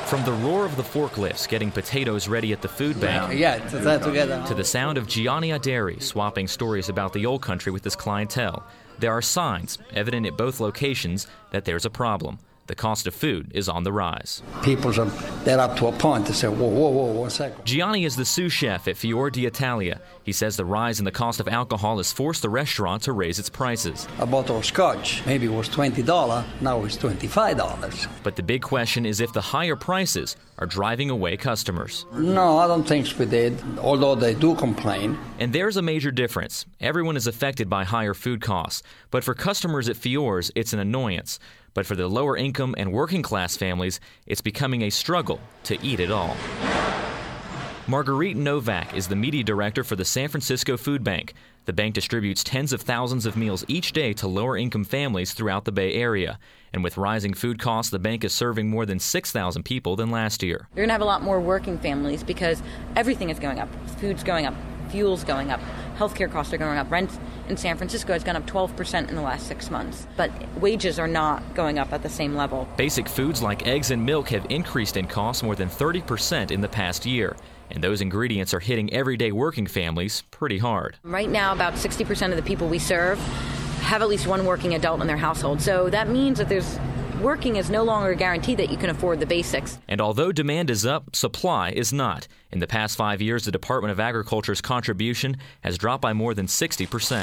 From the roar of the forklifts getting potatoes ready at the food bank to the sound of Gianni Aderi swapping stories about the old country with his clientele, there are signs, evident at both locations, that there's a problem. The cost of food is on the rise. They're up to a point to say, whoa, 1 second. Gianni is the sous chef at Fior d'Italia. He says the rise in the cost of alcohol has forced the restaurant to raise its prices. A bottle of scotch, maybe it was $20, now it's $25. But the big question is if the higher prices are driving away customers. No, I don't think we did, although they do complain. And there's a major difference. Everyone is affected by higher food costs, but for customers at Fior's, it's an annoyance. But for the lower income and working class families, it's becoming a struggle to eat it all. Marguerite Novak is the media director for the San Francisco Food Bank. The bank distributes tens of thousands of meals each day to lower income families throughout the Bay Area. And with rising food costs, the bank is serving more than 6,000 people than last year. You're going to have a lot more working families because everything is going up. Food's going up, fuel's going up, healthcare costs are going up. Rent in San Francisco has gone up 12% in the last 6 months. But wages are not going up at the same level. Basic foods like eggs and milk have increased in cost more than 30% in the past year. And those ingredients are hitting everyday working families pretty hard. Right now, about 60% of the people we serve have at least one working adult in their household. So that means that working is no longer a guarantee that you can afford the basics. And although demand is up, supply is not. In the past 5 years, the Department of Agriculture's contribution has dropped by more than 60%.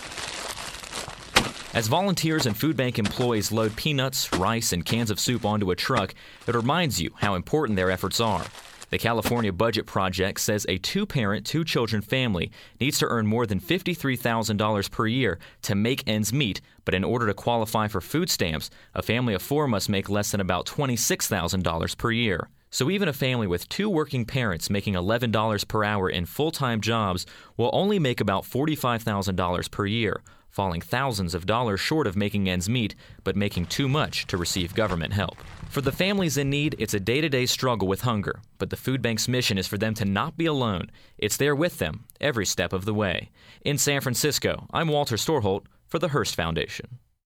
As volunteers and food bank employees load peanuts, rice, and cans of soup onto a truck, it reminds you how important their efforts are. The California Budget Project says a two-parent, two-children family needs to earn more than $53,000 per year to make ends meet, but in order to qualify for food stamps, a family of four must make less than about $26,000 per year. So even a family with two working parents making $11 per hour in full-time jobs will only make about $45,000 per year, falling thousands of dollars short of making ends meet, but making too much to receive government help. For the families in need, it's a day-to-day struggle with hunger, but the food bank's mission is for them to not be alone. It's there with them every step of the way. In San Francisco, I'm Walter Storholt for the Hearst Foundation.